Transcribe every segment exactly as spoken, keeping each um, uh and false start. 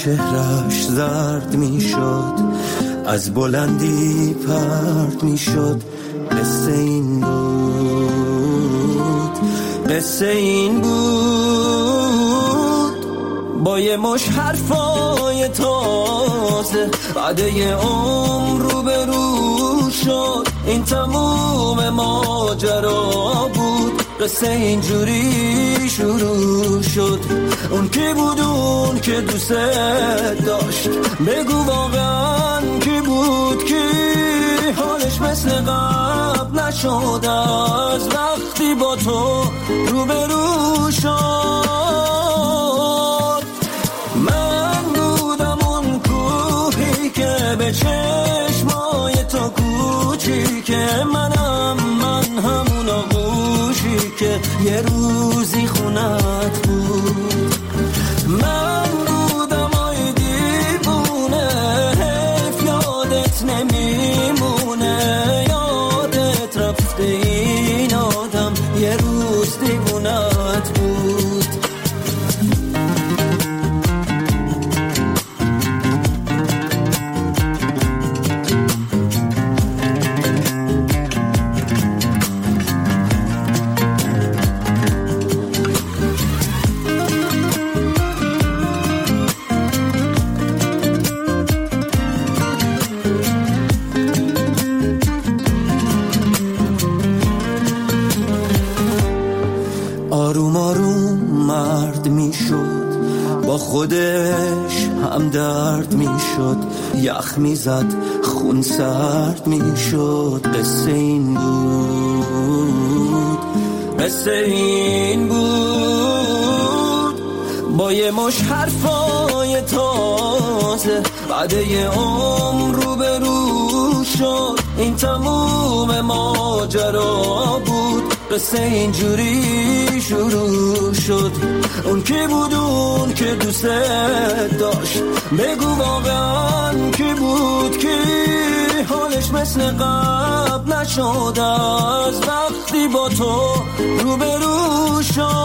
چهرش زرد می شد، از بلندی پرد می شد. قصه این بود، قصه این بود. با یه مش حرفای تازه بعد یه عمر رو به رو شد. این تموم ماجرا بود، قصه اینجوری شروع شد. اون کی بود اون که دوست داشت؟ بگو واقعا کی بود؟ کی حالش مثل قبل نشد از وقتی با تو روبرو شد؟ من بودم اون کوهی که به چشمای تو کوچیکه، منم من همون آغوشی که یه روزی خونت بود. من بودم آی دیوونه، حیف یادت نمیمونه، یادت رفته این آدم یه روز دیوونت بود. آروم آروم مرد می شد، با خودش هم درد می شد. یخ می زد خون سرد می شد. قصه این بود، قصه این بود. با یه مش حرفای تازه بعد یه عمر رو به رو شد. این تموم ماجرا بود، قصه اینجوری شروع شد. اون کی بود اون که دوست داشت؟ بگو واقعا کی بود؟ کی حالش مثل قبل نشد از وقتی با تو روبرو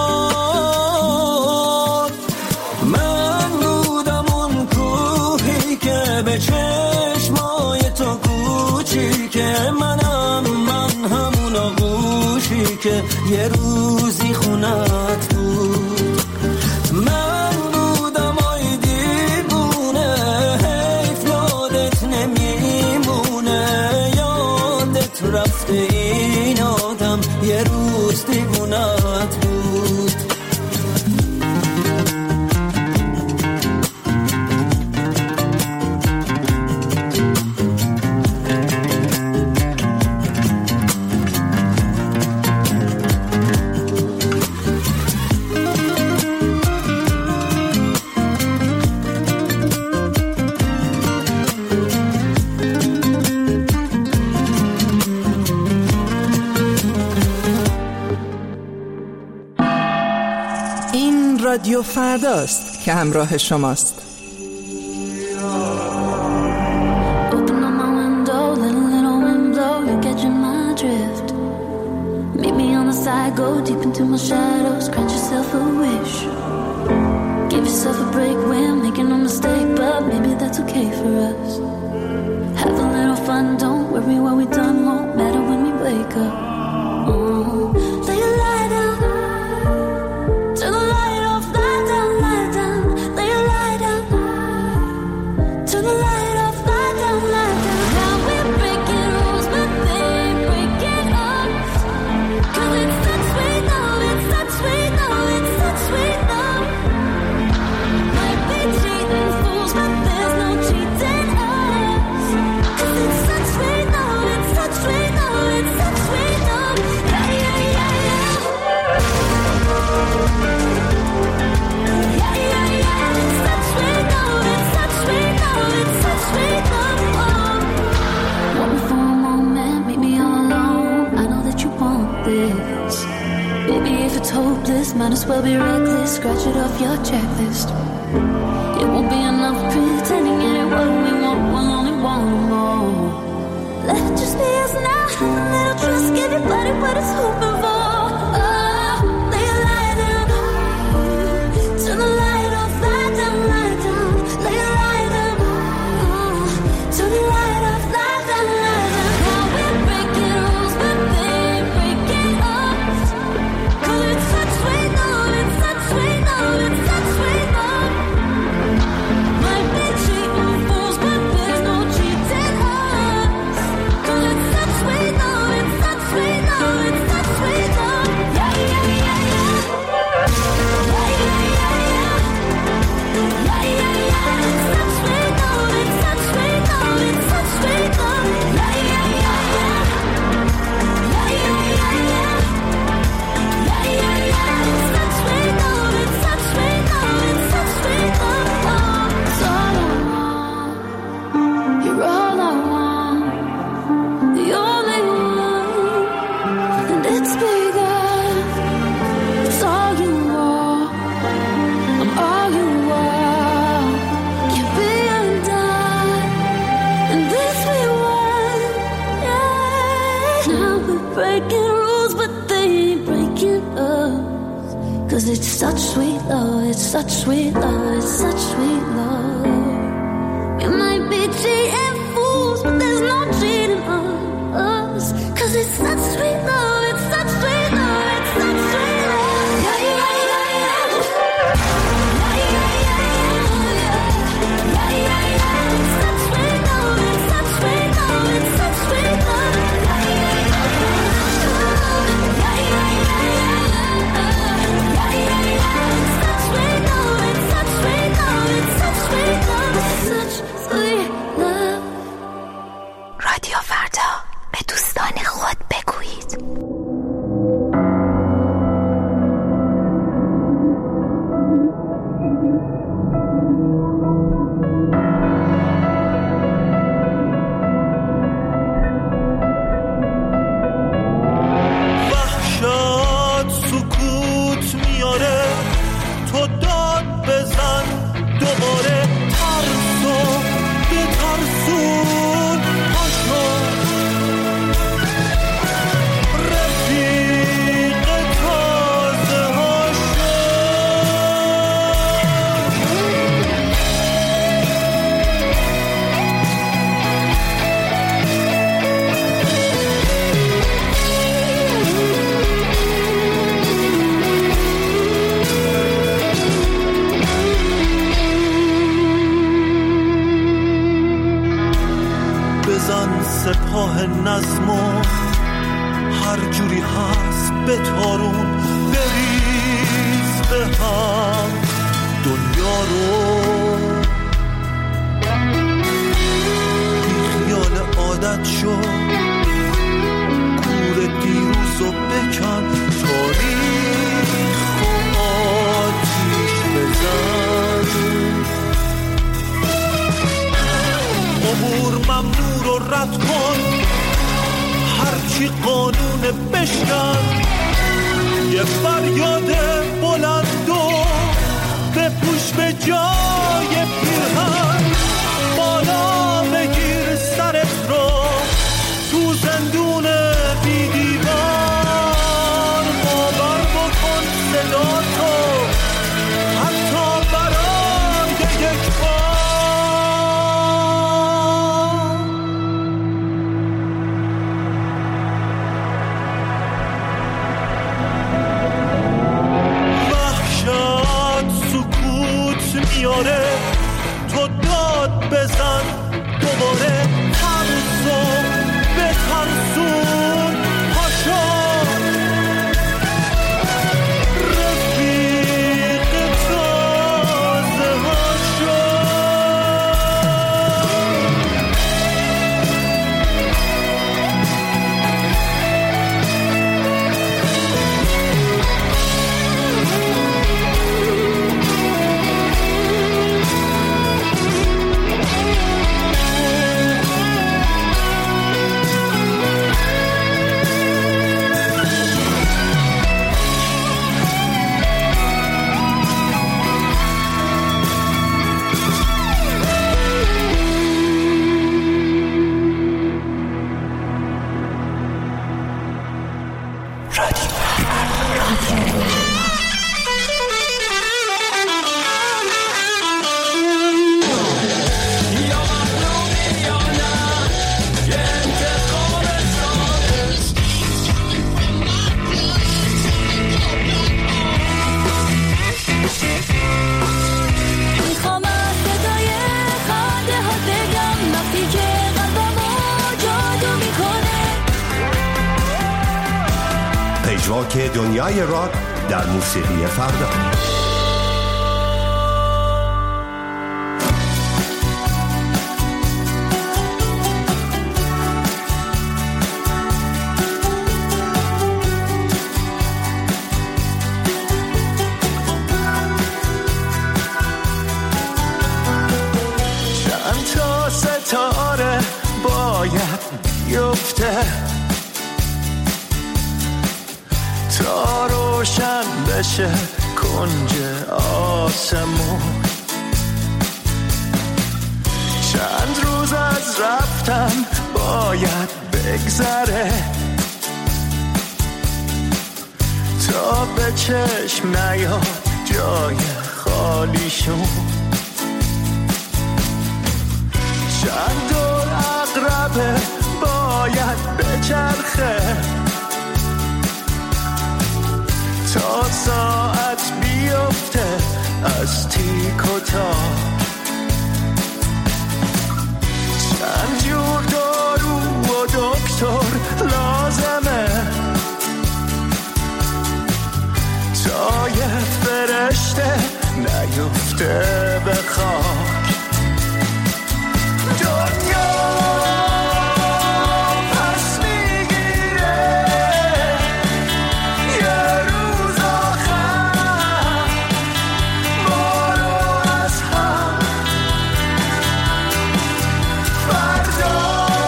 شد؟ من بودم اون کوهی که به چشمای تو کوچیکه، منم من همون آغوشی که یه روزی خونت بود. من بودم آی دیوونه، حیف یادت نمیمونه، یادت رفته این آدم یه روز دیوونت بود. رادیو فرداست که همراه شماست. Might as well be reckless, scratch it off your checklist. It won't be enough pretending it ain't what we want, we'll only want more. Let it just be us now, a little trust, give your body what it's hoping for. Oh, lay a light down, turn the light off, lie down, lie down, lay it's such sweet love, it's such sweet love, it's such sweet love. We might be cheating fools, but there's no cheating on us. Cause it's such sweet love, it's such sweet love, it's such sweet love. Yeah, yeah, yeah, yeah. Yeah, yeah, yeah, yeah. Yeah, yeah, yeah. It's such sweet love, it's such sweet love, it's such sweet love. Yeah, yeah, yeah. Yeah, yeah, yeah, yeah. Yeah, yeah, yeah. It's such sweet love, it's such sweet love, it's such sweet love, it's such sweet love. رادیو فردا، به دوستان خود بگویید. وحشت سکوت میاره، تو داد بزن دوباره، ترسو به ترسون هاشو، رفیق تازه هاشو. بزن سپاه نظمو، هر جوری هست به تارون، بریز به هم دنیا رو. بی خیال عادت شو، گور دیروزو بکن، تاریخ و آتیش بزن. عبور ممنوع رو رد کن، هرچی قانون بشکن، یه فریاد بلند و بپوش به جای پیرهن، بالا بگیر سرت رو تو زندون بی دیوار، باور بکن صدا تو حتی برای یک بار. میاره، تو داد بزن دوباره، ترسو به ترسون هاشو، رفیق تازه هاشو. که دنیای راک در موسیقی فردا. چند تا ستاره باید بیفته تا روشن بشه کنج آسمون. چند روز از رفتن باید بگذره تا به چشم نیاد جای خالیشون. چند دور عقربه باید بچرخه تا ساعت بیفته از تیک و تاک. چند جور دارو و دکتر لازمه تا یه فرشته نیفته به خاک. دنیا پس میگیره یه روز آخر ما رو از هم. فردا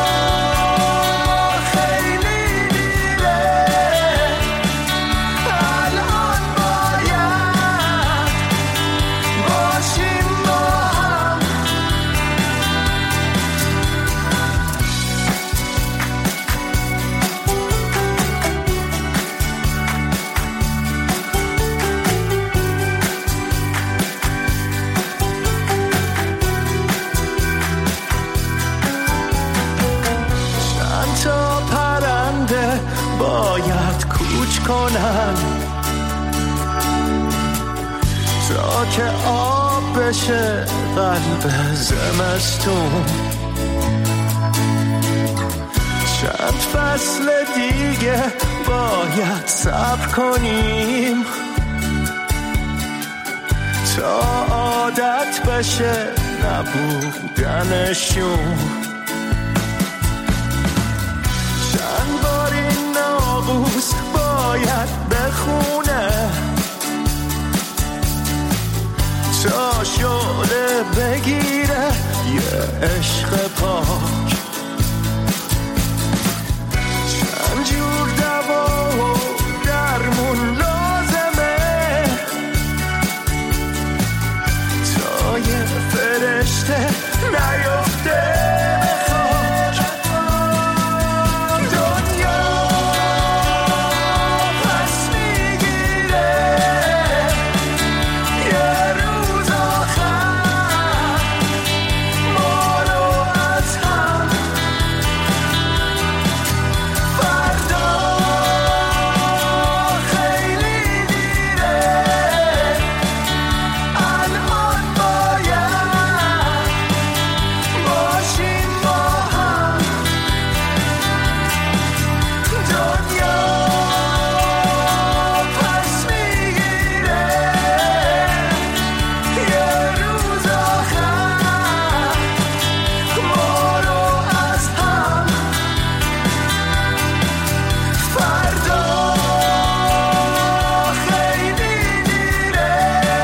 خیلی دیره الان باید باشیم با هم. چند تا پرنده باید کوچ کنن تا که آب بشه قلب زمستون. چند فصل دیگه باید صبر کنیم تا عادت بشه نبودنشون. چند بار این ناقوس باید بخونه تا شعله بگیره یه عشق پاک. چند جور دوا و درمون لازمه تا یه فرشته نیفته به خاک. دنیا پس میگیره یه روز آخر ما رو از هم. فردا خیلی دیره الان باید باشیم با هم. دنیا پس میگیره یه روز آخر ما رو از هم. فردا خیلی دیره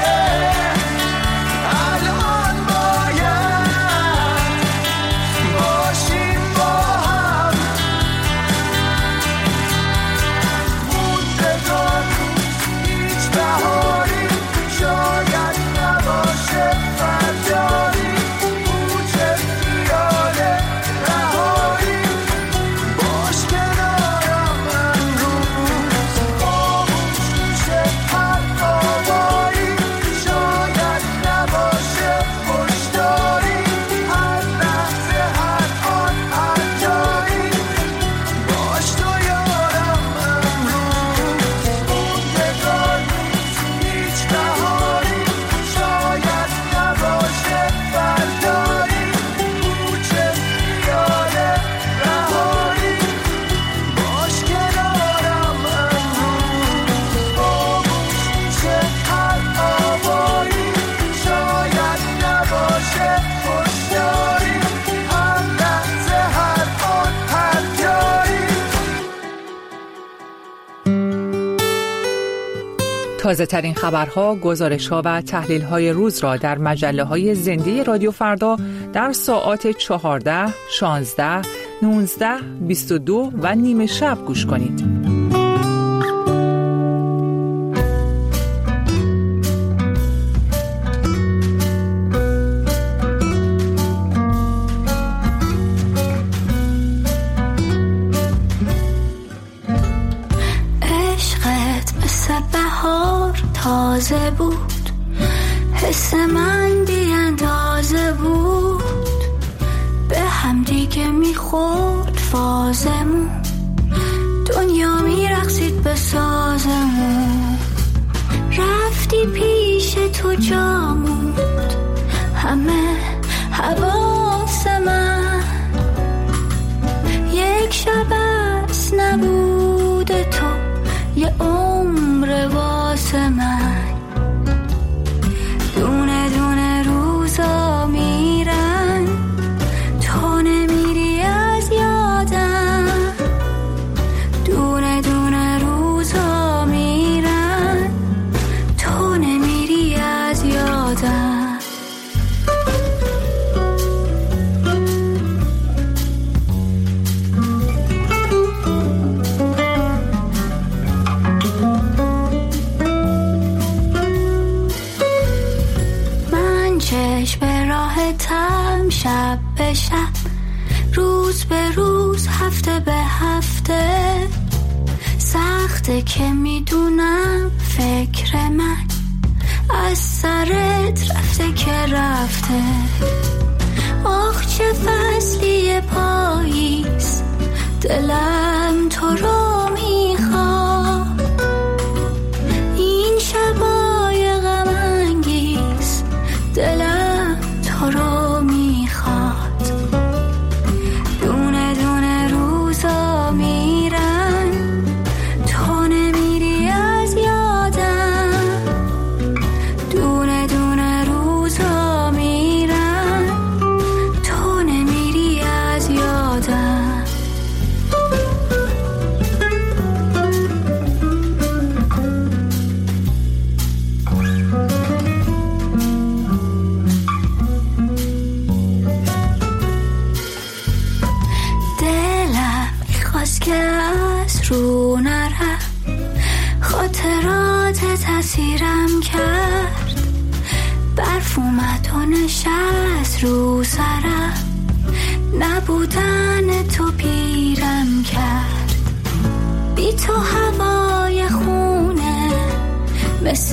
الان باید باشیم با هم. موندگار هیچ بهاری شاید نباشه فردایی. موچه خیاله رهایی باش کنارم امروز. خاموش میشه هر آوایی شاید نباشه هشداری. هر لحظه هر آن هر جایی باش تو یارم امروز. موندگار نیست هیچ بهاری شاید نباشه فردایی. موچه خیاله رهایی باش کنارم امروز. خاموش میشه هر آوایی شاید نباشه هشداری. هر لحظه هر آن هر جایی. تازه ترین خبرها، گزارش‌ها و تحلیل‌های روز را در مجله‌های زنده رادیو فردا در ساعات چهارده، شانزده، نوزده، بیست و دو و نیمه شب گوش کنید. عشقت مثل حس من بی اندازه بود، به هم دیگه میخورد فازمون، دنیا میرقصید به سازمون. رفتی پیش تو جا موند همه حواس من، یک شب از نبود تو یه عمر واسه من. دونه دونه روزا میرن تو نمیری از یادم، دونه دونه روزا میرن تو نمیری از یادم. به راحتم شب به شب، روز به روز، هفته به هفته. سخته که میدونم فکر من از سرت رفته که رفته. آخ چه فصلی پاییز، دلم تو رو میخواد. این شبای غم انگیز دلم تو رو میخواد. دونه دونه روزا میرن تو نمیری از یادم، دونه دونه روزا میرن تو نمیری از یادم. که از رو نرم، خاطرات تأثیرم کرد. برف اومد و نشست رو سرم، نبودن تو پیرم کرد. بی تو هوای خونه مثل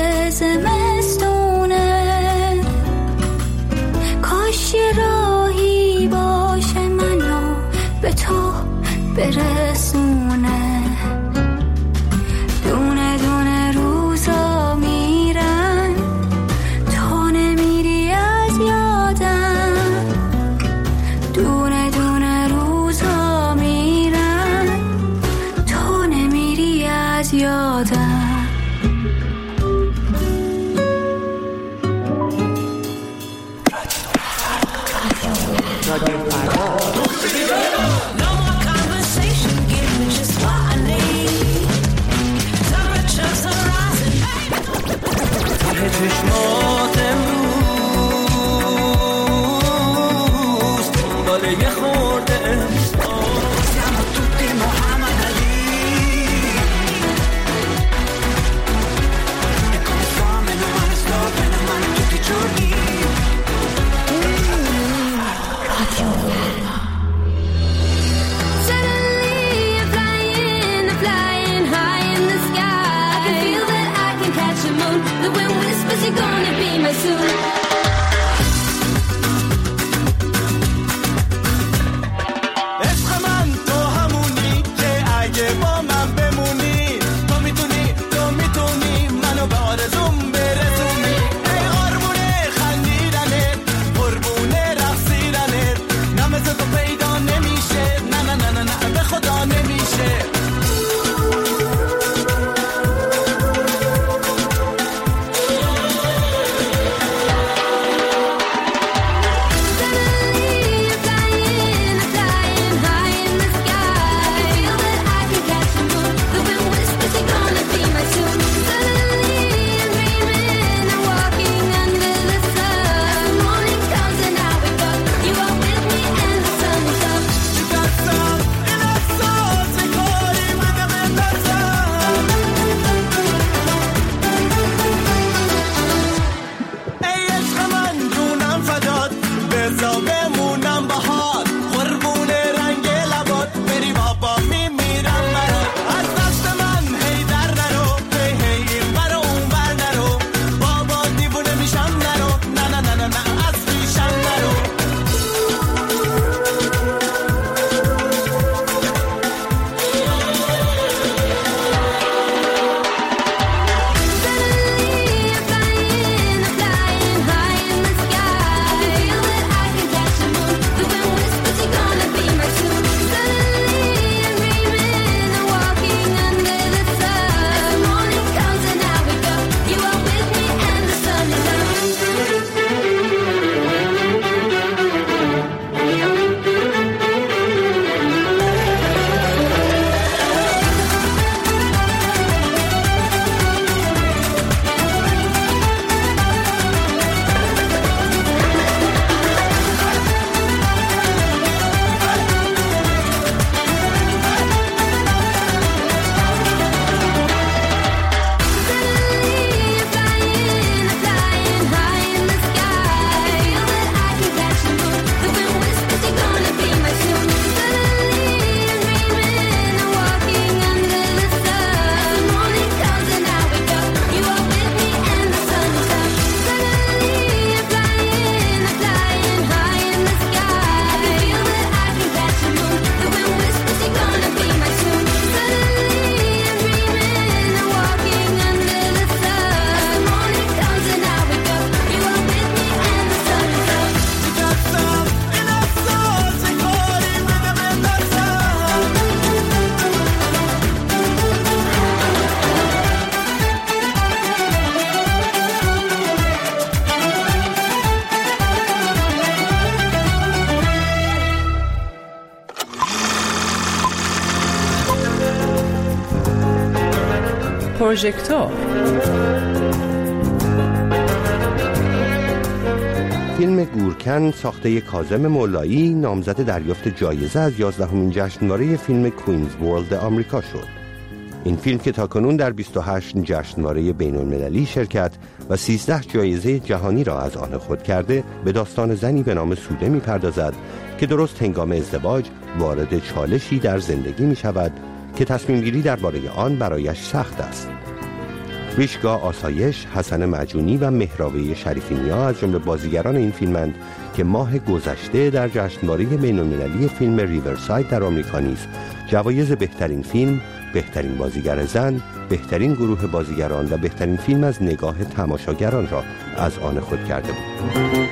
زمستونه. کاش یه راهی باشه منو به تو برسونه. دونه دونه روزا میرن تو نمیری از یادم، پروژکتور. فیلم گورکن ساخته کاظم مولایی نامزد دریافت جایزه از یازدهمین جشنواره فیلم کوینز ورلد آمریکا شد. این فیلم که تاکنون در بیست و هشت جشنواره بین‌المللی شرکت و سیزده جایزه جهانی را از آن خود کرده، به داستان زنی به نام سوده می‌پردازد که درست هنگام ازدواج وارد چالشی در زندگی می‌شود که تصمیم گیری درباره آن برایش سخت است. ریشگا آسایش، حسن معجونی و مهراوی شریفینیا از جمله بازیگران این فیلمند که ماه گذشته در جشنواره بین‌المللی فیلم ریورساید در آمریکا نیز جوایز بهترین فیلم، بهترین بازیگر زن، بهترین گروه بازیگران و بهترین فیلم از نگاه تماشاگران را از آن خود کرده بود.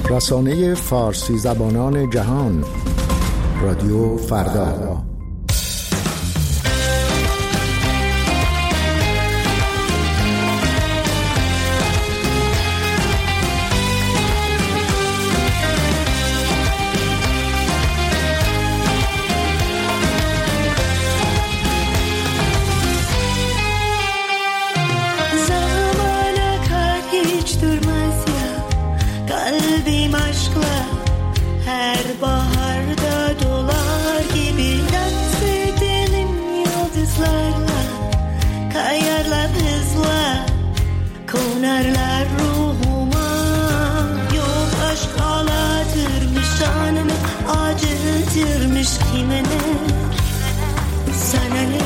رسانه فارسی زبانان جهان، رادیو فردا. Konerler ruhuma, yok aşk ağlatırmış, canımı acıtırmış kime ne, sana ne?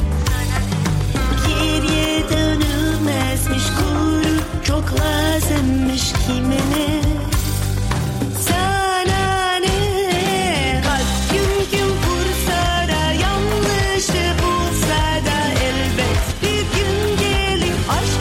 Geriye dönülmezmiş, gurur çok lazımmış kime ne, sana ne? Kalp gün gün vursa da, yanlışı bulsa da, elbet bir gün gelir aşk.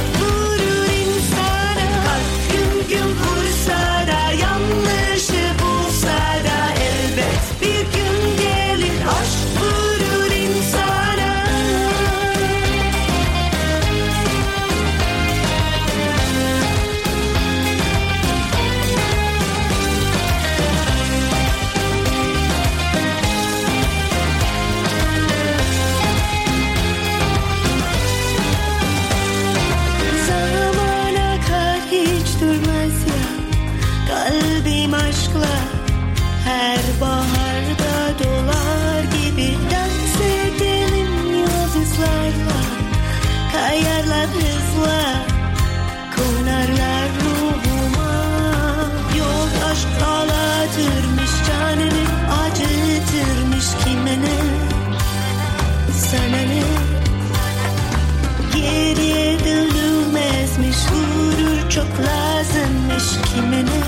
Çok lazımmış kime ne,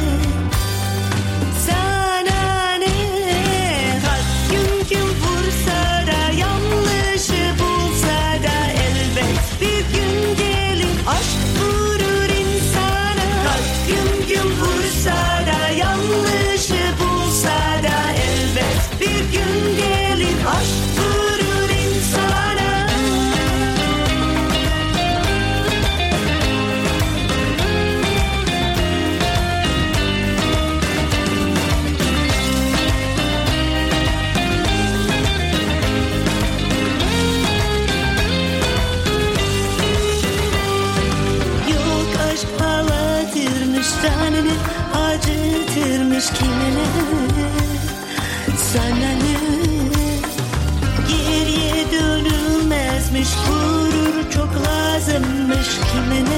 sana ne? Kalp gün gün vursa da, yanlışı bulsa da, elbet bir gün gelir aşk vurur insana. Kalp gün gün vursa da, yanlışı bulsa da, elbet bir gün gelir aşk vurur insana. Canını acıtırmış kime ne, sana ne? Geriye dönülmezmiş, gurur çok lazımmış kime ne,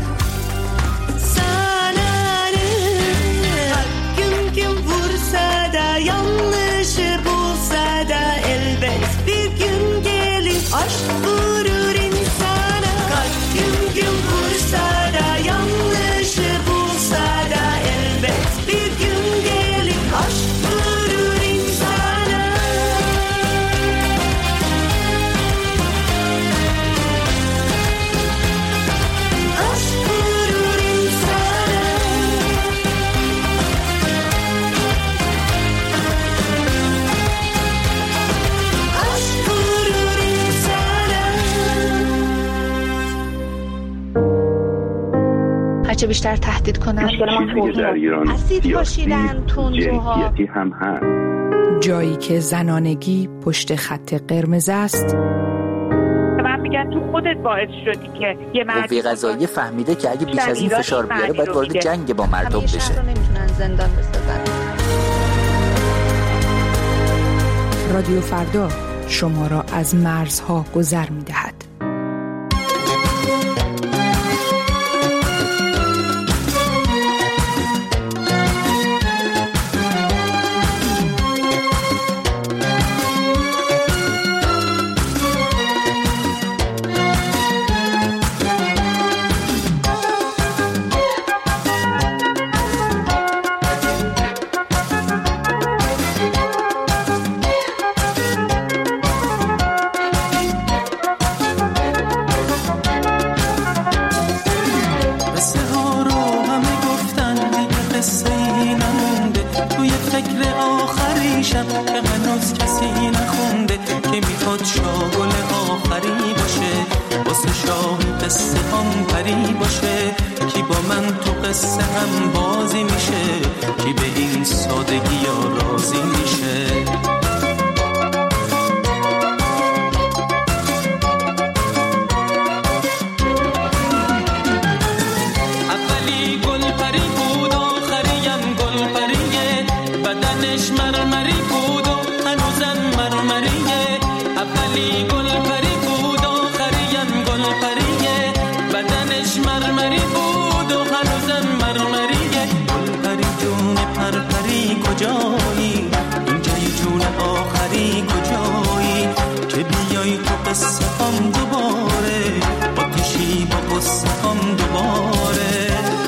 sana ne? Gün gün vursa da, yanlışı bulsa da, elbet bir gün gelir aşk vurur insana. Kalp gün gün vursa da, yanlışı bulsa da, elbet bir gün gelir aşk vurur insana. Aşk vurur insana. Aşk vurur insana. هرچه بیشتر تهدید کنن، چیزی در ایران اسید پاشیدن، تندروها، جنسیتی هم هست. جایی که زنانگی پشت خط قرمز است. من میگن تو خودت باعث شدی که یه مرد قوه قضاییه فهمیده که اگه بیش از این فشار بیاره باید وارد جنگ با مردم بشه. همیشه رو نمیتونن زندان بسازن. رادیو فردا شما را از مرزها گذر می‌دهد. میخواد شاگل آخری باشه، واسه شاهی قصه هم پری باشه. کی با من تو قصه هم بازی میشه، کی به این سادگی ها راضی میشه. اولی گل پری بود، آخریم گل پریه، بدنش مرمری بود و هنوزم مرمریه. اولی گل پری بود، آخریم گل پریه، بدنش مرمری بود و هنوزم مرمریه. گل پری جون پرپری کجایی، اینجای جون آخری کجایی، که بیای تو قصه هم دوباره، آتیشی با قصه هم دوباره.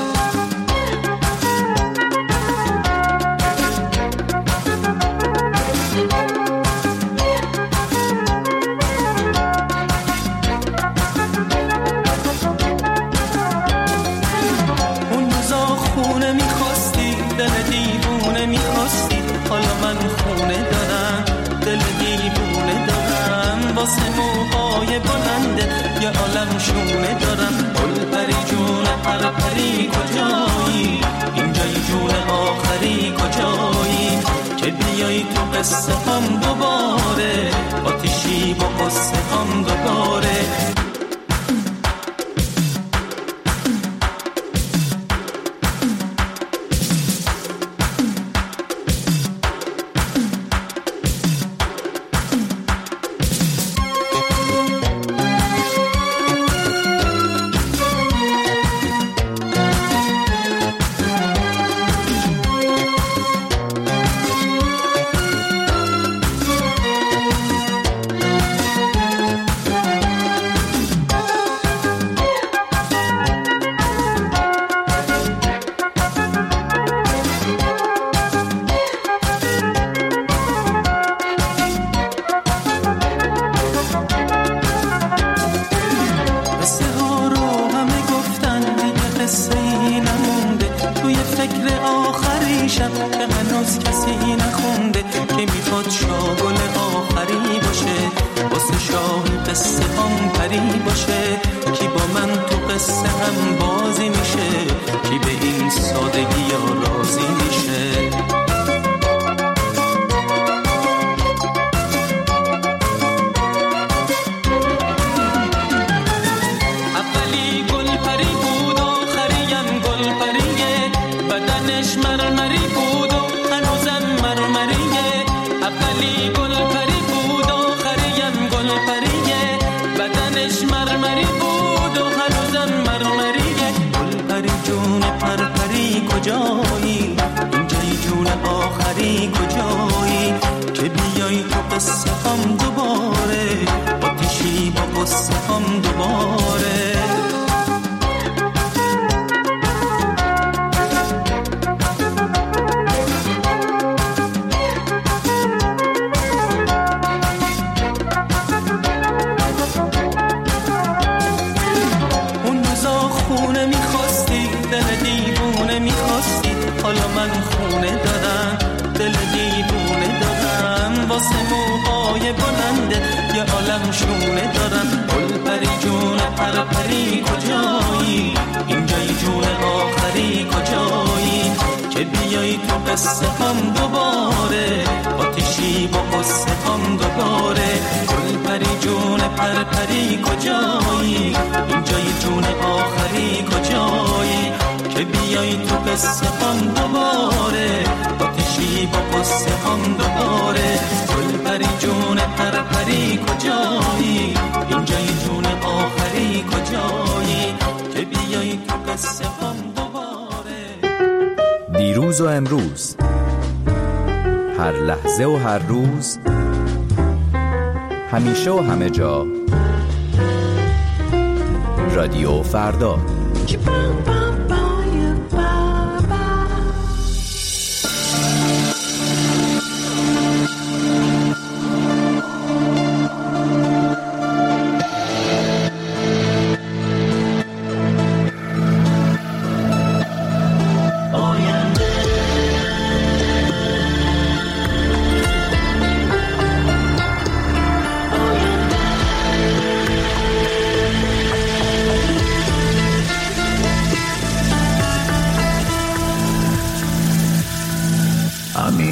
حالا من خونه دارم، دل دیوونه دارم، واسه موهای بلنده یه عالم شونه دارم. گل پری جون پرپری کجایی، اینجای جون آخری کجایی، که بیایی تو قصه هم دوباره، آتیشی با قصه هم دوباره. دیروز و امروز، هر لحظه و هر روز، همیشه و همه جا، رادیو فردا. Oh, yeah.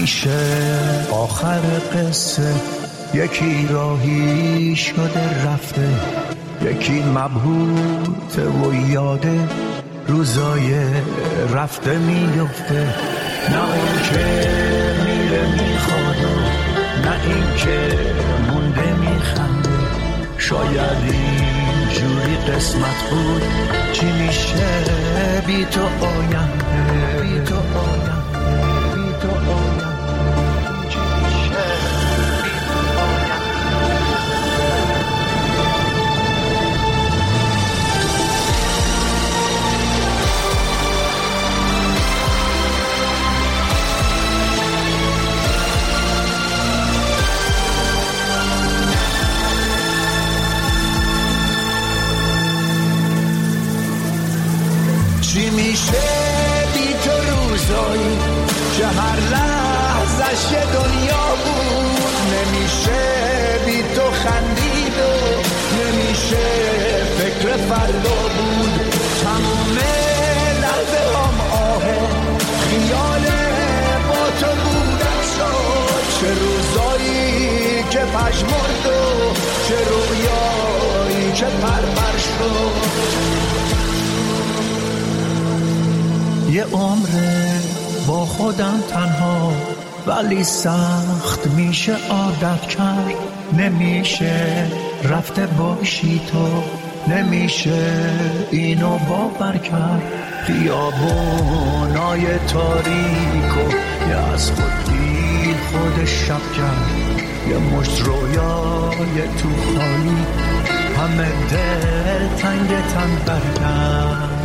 نمیشه آخر قصه، یکی راهی شده رفته، یکی مبهوته و یاده روزای رفته میفته. نه اون که میره میخواد، نه این که مونده میخنده. شاید این جوری قسمت بود، چی میشه بی تو آینده، بی تو آینده، بی تو آینده. چی میشه بی تو روزایی که هر لحظش یه دنیا بود؟ نمیشه بی تو خندید و نمیشه فکر فردا بود. تموم لحظه هم آه خیال با تو بودن شد. چه روزایی که پژمرد و چه رویایی که پرپر شد. یه عمره با خودم تنها، ولی سخت میشه عادت کرد. نمیشه رفته باشی تو، نمیشه اینو باور کرد. خیابونای تاریک و یه از خود بی خود شب کرد. یه مشت رویای تو خالی، همه دل تنگ تن برگرد.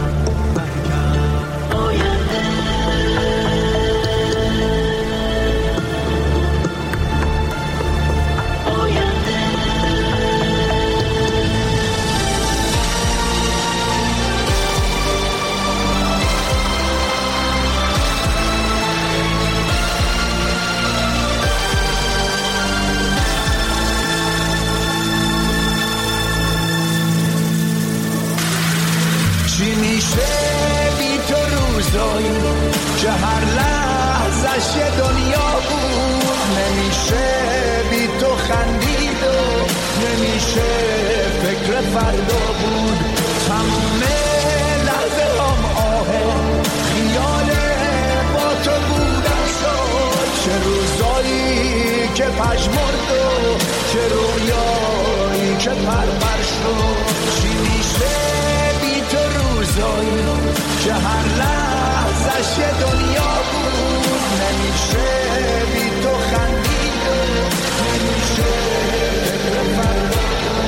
که هر لحظش یه دنیا بود. نمیشه بی تو خندید و نمیشه فکر فردا بود. تموم لحظه هم آه خیال با تو بودن شد. چه روزایی که پژمرد و چه رویایی که پرپر شد. چی میشه بی تو روزایی که هر لحظش یه دنیا بود. نمیشه بی تو خندید و نمیشه فکر فردا.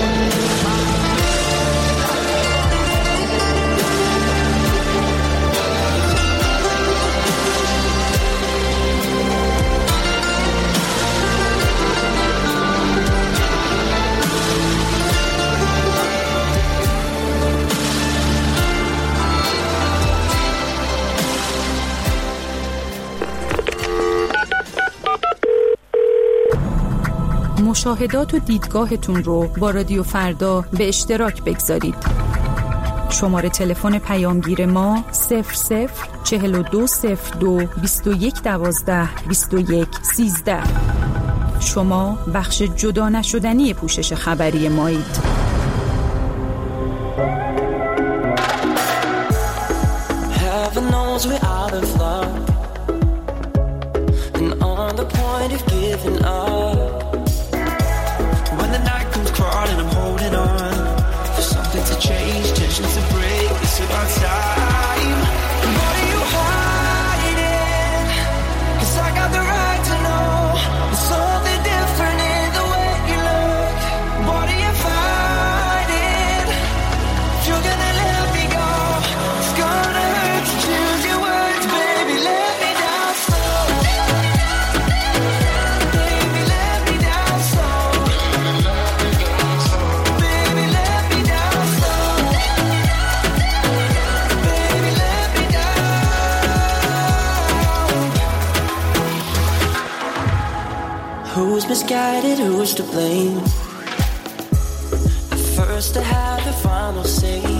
مشاهدات و دیدگاهتون رو با رادیو فردا به اشتراک بگذارید. شماره تلفن پیامگیر ما صفر صفر چهل و دو صفر دو بیست و یک دوازده بیست و یک سیزده. شما بخش جدا نشدنی پوشش خبری مایید. Heaven knows we're out of luck and on the point of giving up. When the night comes crawling, I'm holding on for something to change, tensions to break. It's about time. What are you hiding? 'Cause I got the right to know there's something different in the way you look. What are you fighting? If you're gonna let me go, it's gonna hurt to choose your words, baby. Let me down slow. Baby, let me down slow. Baby, let me down slow. Baby, let me down. Who's misguided? Who's to blame? At first I had the final say.